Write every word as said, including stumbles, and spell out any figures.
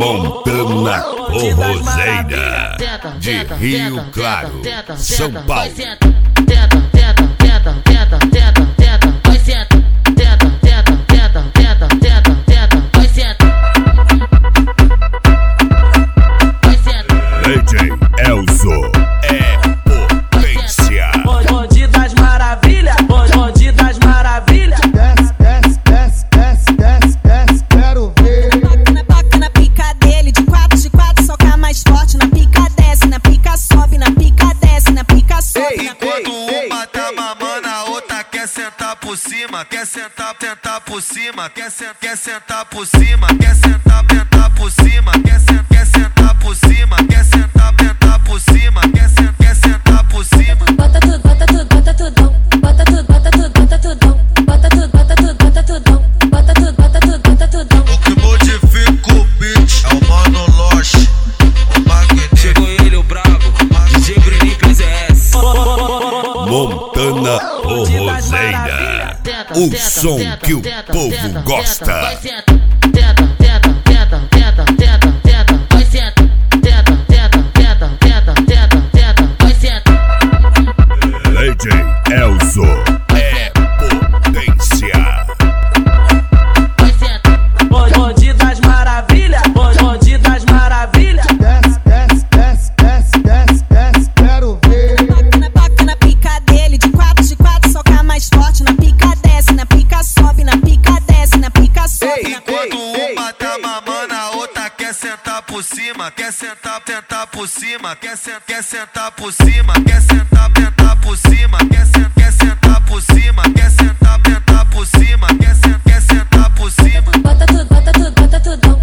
Montana Forrozeira de Rio Claro, São Paulo. D J Elzo é potência. Bonde das maravilhas, bonde das maravilhas. Desce, desce, desce, desce, desce, desce, quero ver. Toca na pica dele, de quatro, de quatro, soca mais forte. Na pica desce, na pica sobe, na pica desce, na pica sobe. Enquanto uma tá mamando, a outra quer sentar por cima, quer sentar, tentar por cima, quer sentar, quer sentar por cima, quer sentar, tentar por cima, quer sentar, quer sentar por cima, quer sentar, tentar por cima, quer sentar, quer sentar por cima. Bota tudo, bota tudo, bota tudão. Bota tudo, bota tudo, bota tudão. Bota tudo, bota tudo, bota tudão. Bota tudo, bota tudo, bota tudão. O que modifica o beat é o Mano Loche, o magnífico. Chegou ele, o brabo, D J Bruninho P Z S. Montana Forrozeira, o som que o povo gosta. D J Elzo é potência. Bonde das maravilhas, bonde das maravilhas. Desce, desce, desce, desce, desce, desce, quero ver. Toca na pica dele, de quatro, de quatro, soca mais forte. Na pica desce, na pica sobe, na pica desce, na pica sobe. Enquanto uma tá mamando, a outra quer sentar por cima, quer sentar, tentar por cima, quer sentar, quer sentar por cima, quer sentar, tentar por cima, quer sentar, quer sentar por cima, quer sentar, tentar por cima, quer sentar, quer sentar por cima. Bota tudo, bota tudo, bota tudão.